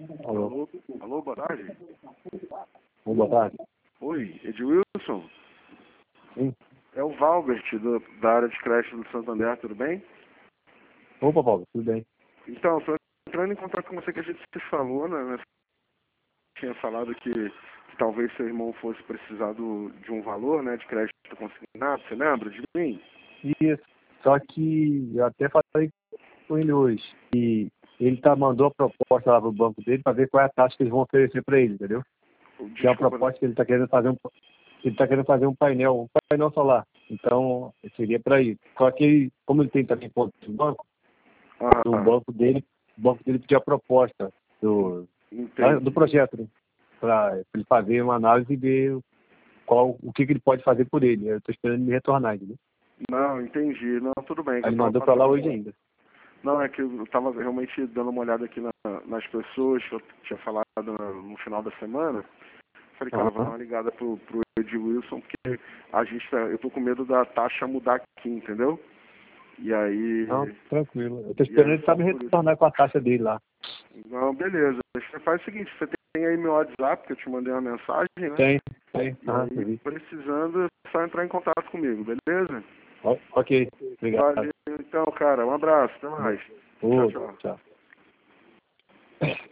Alô? Alô, alô, boa tarde. Boa tarde. Oi, Edilson? Sim. É o Valbert, da área de crédito do Santander, tudo bem? Opa, Paulo, tudo bem? Então, estou entrando em contato com você que a gente se falou, né? Tinha falado que talvez seu irmão fosse precisar de um valor, né, de crédito consignado, você lembra de mim? Isso. Só que eu até falei com ele hoje. E ele mandou a proposta lá pro banco dele para ver qual é a taxa que eles vão oferecer para ele, entendeu? Que é uma Desculpa, proposta que ele está querendo fazer um painel solar. Então, seria para isso. Só que como ele tem também ponto de banco, o banco dele pediu a proposta do projeto, né? Para ele fazer uma análise e ver o que ele pode fazer por ele. Eu estou esperando ele me retornar, entendeu? Não, entendi. Não, tudo bem. Aí ele mandou para lá hoje ainda. Não, é que eu estava realmente dando uma olhada aqui nas pessoas que eu tinha falado no final da semana. Falei, cara, vou dar uma ligada pro Ed Wilson, porque eu tô com medo da taxa mudar aqui, entendeu? E aí... Não, tranquilo. Eu estou esperando ele me retornar com a taxa dele lá. Não, beleza. Você faz o seguinte, você tem aí meu WhatsApp, que eu te mandei uma mensagem, né? Tem. E aí, precisando, é só entrar em contato comigo, beleza? Ok, obrigado. Valeu, então, cara. Um abraço, até mais. Tchau, tchau. Tchau.